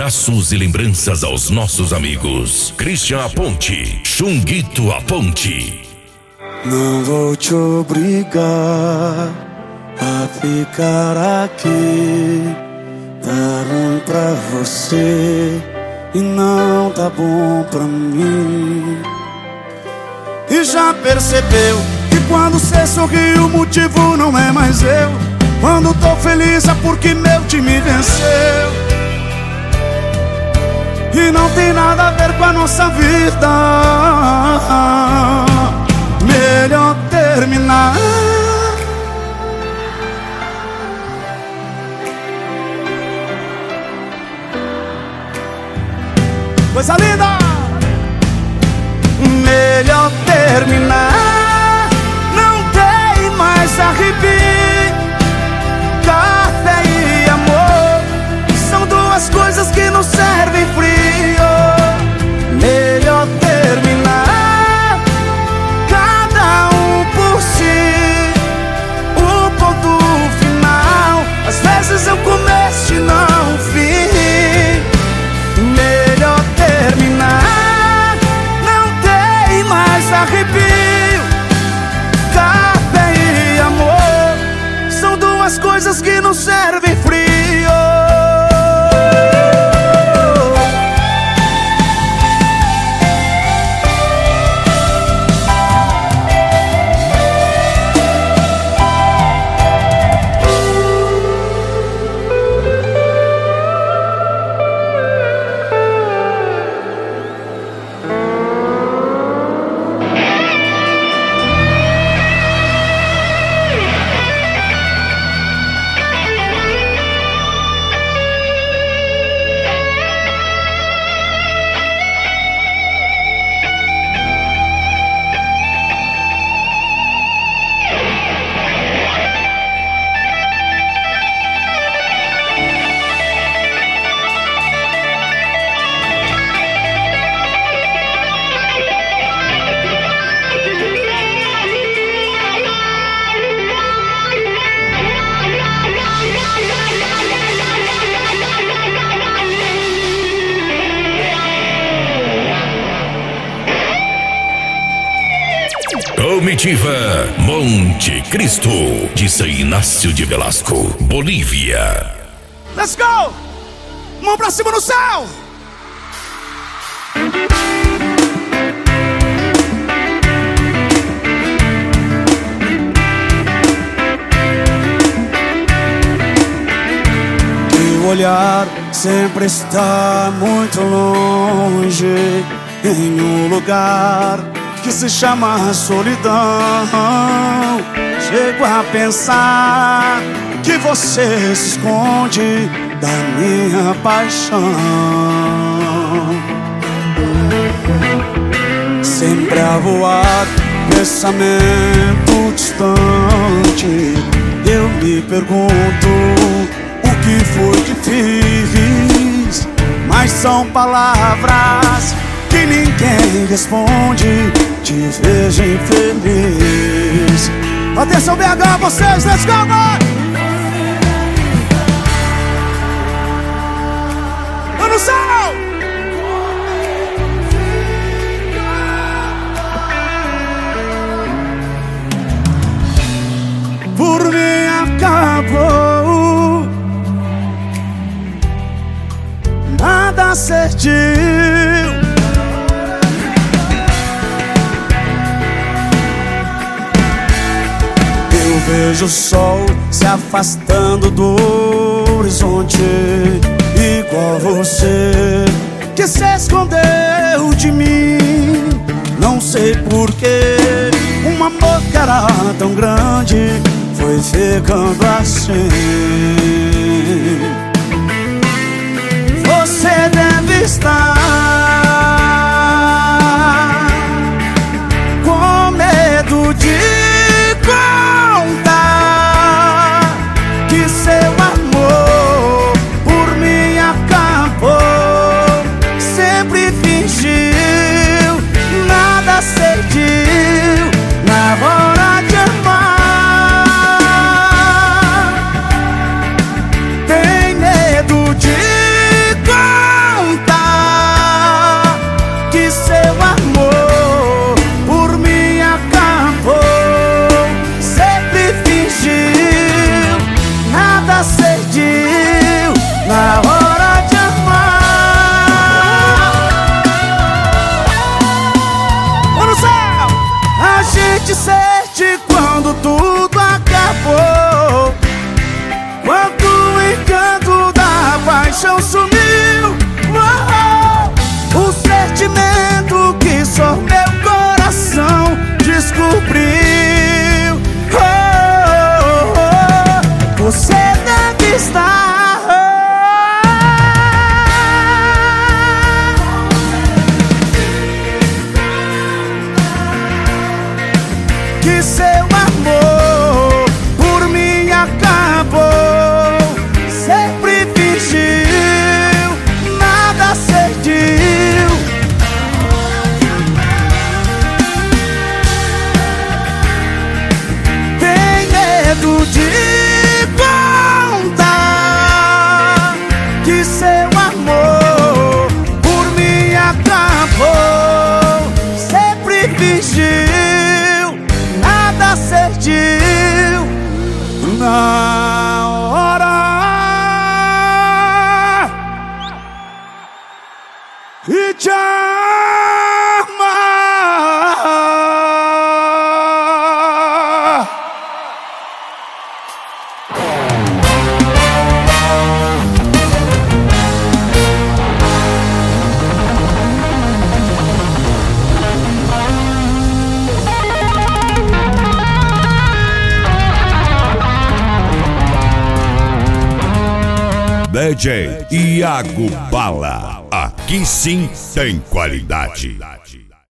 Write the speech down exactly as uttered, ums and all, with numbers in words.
Abraços e lembranças aos nossos amigos Christian Aponte, Chunguito Aponte. Não vou te obrigar a ficar aqui. Tá ruim pra você e não tá bom pra mim. E já percebeu que quando cê sorri o motivo não é mais eu. Quando tô feliz é porque meu time venceu. E não tem nada a ver com a nossa vida. Melhor terminar. Coisa linda! Melhor terminar. Não tem mais arrepio. Café e amor são duas coisas que não servem frio. Melhor terminar. Cada um por si. O ponto final às vezes é o começo e não o fim. Melhor terminar. Não tem mais arrepio. Café e amor são duas coisas que não servem frio. Comitiva Monte Cristo, de São Inácio de Velasco, Bolívia. Let's go! Mão pra cima no céu! Meu olhar sempre está muito longe, em um lugar que se chama solidão. Chego a pensar que você se esconde da minha paixão. Sempre a voar, pensamento distante. Eu me pergunto o que foi que fiz, mas são palavras que ninguém responde. Te vejo infeliz. Atenção B H, vocês, let's go, boy! Mano no céu! Por mim acabou. Nada certinho. Vejo o sol se afastando do horizonte, igual você que se escondeu de mim. Não sei porquê, um amor que era tão grande foi ficando assim. Você deve estar com medo de na hora de amar. Tem medo de sente sede quando tudo acabou, quando o encanto da paixão sumiu. Oh, o sentimento que só meu coração descobriu. Oh, oh, oh, você deve estar. Que seu amor por mim acabou. Sempre fingiu, nada serviu. Tem medo de contar que seu amor por mim acabou. Sempre fingiu, nada serviu. Na hora e te amar. D J Iago Bala, aqui sim tem qualidade.